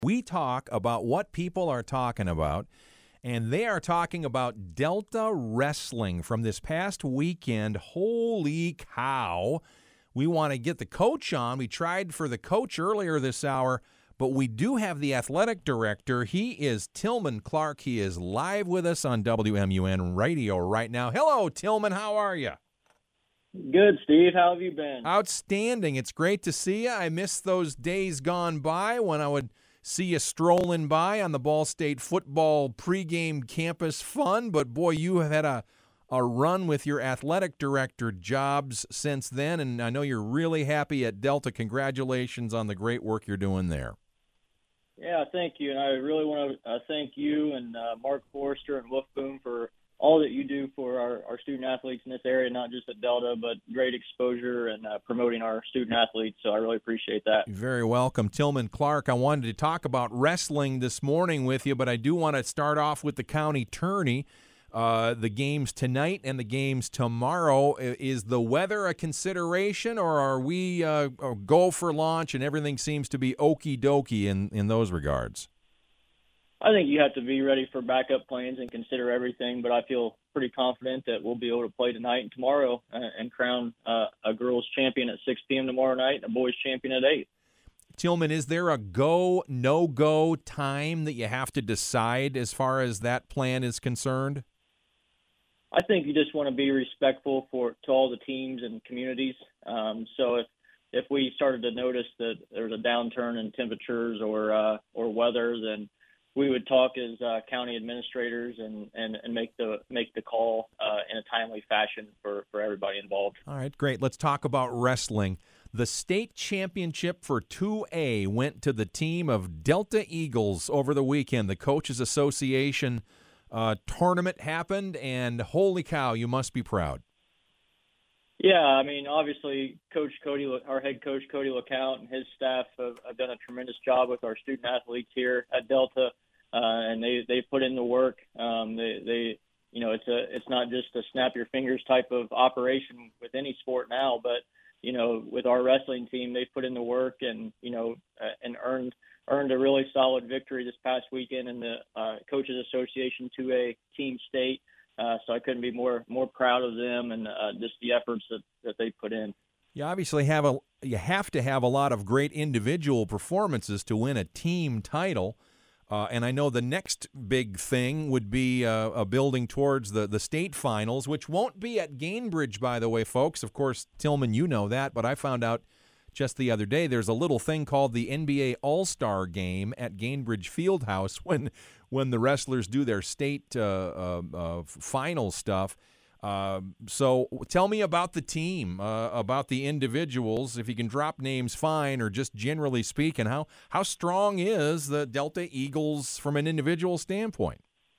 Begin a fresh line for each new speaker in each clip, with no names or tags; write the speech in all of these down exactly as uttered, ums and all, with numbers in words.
We talk about what people are talking about, and they are talking about Delta Wrestling from this past weekend. Holy cow. We want to get the coach on. We tried for the coach earlier this hour, but we do have the athletic director. He is Tillman Clark. He is live with us on W M U N Radio right now. Hello, Tillman. How are you?
Good, Steve. How have you been?
Outstanding. It's great to see you. I miss those days gone by when I would see you strolling by on the Ball State football pregame campus fun, but boy, you have had a, a run with your athletic director jobs since then, and I know you're really happy at Delta. Congratulations on the great work you're doing there.
Yeah, thank you, and I really want to uh, thank you and uh, Mark Forrester and Wolf Boom for all that you do for our, our student athletes in this area, not just at Delta, but great exposure and uh, promoting our student athletes. So I really appreciate that.
You're very welcome. Tillman Clark, I wanted to talk about wrestling this morning with you, but I do want to start off with the county tourney. Uh, the games tonight and the games tomorrow. Is the weather a consideration, or are we uh, go for launch and everything seems to be okie dokie in, in those regards?
I think you have to be ready for backup plans and consider everything, but I feel pretty confident that we'll be able to play tonight and tomorrow uh, and crown uh, a girls champion at six p.m. tomorrow night and a boys champion at eight.
Tillman, is there a go, no-go time that you have to decide as far as that plan is concerned?
I think you just want to be respectful for to all the teams and communities. Um, so if if we started to notice that there's a downturn in temperatures or uh, or weather, then we would talk as uh, county administrators and, and, and make the make the call uh, in a timely fashion for, for everybody involved.
All right, great. Let's talk about wrestling. The state championship for two A went to the team of Delta Eagles over the weekend. The Coaches Association uh, tournament happened, and holy cow, you must be proud.
Yeah, I mean, obviously, Coach Cody, our head coach, Cody LeCount, and his staff have, have done a tremendous job with our student athletes here at Delta, uh, and they they put in the work. Um, they, they, you know, it's a it's not just a snap your fingers type of operation with any sport now, but you know, with our wrestling team, they put in the work and you know, uh, and earned earned a really solid victory this past weekend in the uh, Coaches Association two A team state. Uh, so I couldn't be more more proud of them and uh, just the efforts that, that they put in.
You obviously have a you have to have a lot of great individual performances to win a team title, uh, and I know the next big thing would be uh, a building towards the the state finals, which won't be at Gainbridge, by the way, folks. Of course, Tillman, you know that, but I found out just the other day there's a little thing called the N B A All-Star Game at Gainbridge Fieldhouse when when the wrestlers do their state uh, uh, uh, final stuff. Uh, so tell me about the team, uh, about the individuals. If you can drop names, fine, or just generally speaking, how, how strong is the Delta Eagles from an individual standpoint?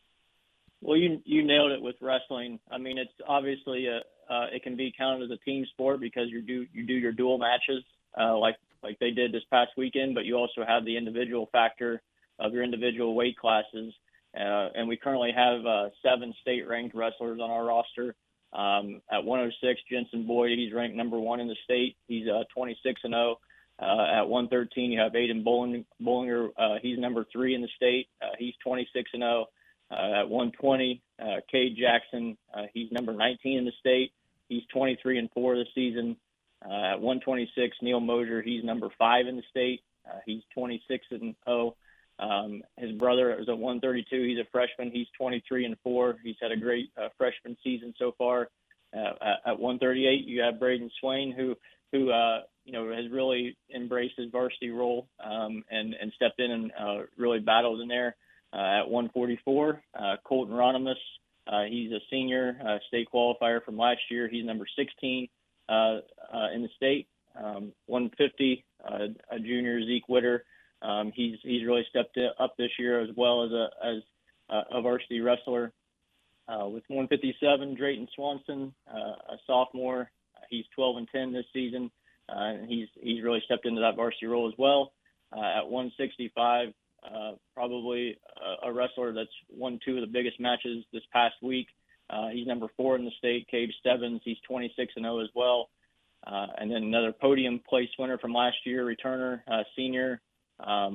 Well, you you nailed it with wrestling. I mean, it's obviously a, uh, it can be counted as a team sport because you do you do your dual matches uh, like like they did this past weekend, but you also have the individual factor of your individual weight classes. Uh, and we currently have uh, seven state-ranked wrestlers on our roster. Um, at one oh six, Jensen Boyd, he's ranked number one in the state. He's uh, twenty-six and oh. Uh, at one thirteen, you have Aiden Bolling, Bollinger. Uh, he's number three in the state. Uh, he's twenty-six and oh. Uh, at one twenty, uh, Cade Jackson, uh, he's number nineteen in the state. He's twenty-three and four this season. Uh, at one twenty-six, Neil Mosier, he's number five in the state. Uh, he's twenty-six and oh. Um, his brother is at one thirty-two. He's a freshman. He's twenty-three and four. He's had a great uh, freshman season so far. Uh, at, at one thirty-eight, you have Braden Swain, who who uh, you know has really embraced his varsity role um, and and stepped in and uh, really battled in there. Uh, at one forty-four, uh, Colton Ronimus, uh, he's a senior uh, state qualifier from last year. He's number sixteen uh, uh, in the state. Um, one fifty, uh, a junior Zeke Witter. Um, he's he's really stepped up this year as well as a as a, a varsity wrestler. Uh, with one fifty-seven, Drayton Swanson, uh, a sophomore. He's twelve and ten this season, uh, and he's he's really stepped into that varsity role as well. Uh, at one sixty-five, uh, probably a, a wrestler that's won two of the biggest matches this past week. Uh, he's number four in the state, Cave Stebbins. He's twenty-six and oh as well. Uh, and then another podium place winner from last year, returner, uh, senior, um,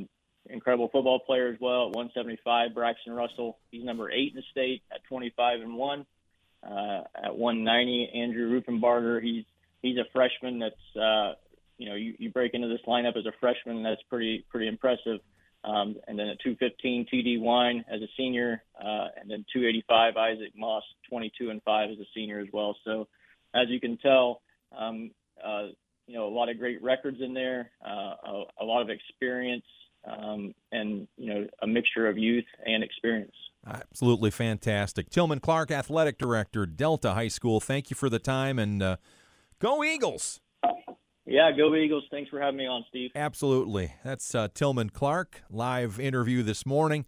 incredible football player as well at one seventy-five. Braxton Russell, he's number eight in the state at twenty-five and one. Uh, at one ninety, Andrew Ruffenbarger, he's he's a freshman that's uh, you know you, you break into this lineup as a freshman, that's pretty pretty impressive. Um, and then at two fifteen, T D Wine as a senior, uh, and then two eighty-five, Isaac Moss, twenty-two and five as a senior as well. So as you can tell, um, uh, you know, a lot of great records in there, uh, a, a lot of experience, um, and, you know, a mixture of youth and experience.
Absolutely fantastic. Tillman Clark, Athletic Director, Delta High School, thank you for the time, and uh, go Eagles!
Yeah, go Eagles. Thanks for having me on, Steve.
Absolutely. That's uh, Tillman Clark, live interview this morning.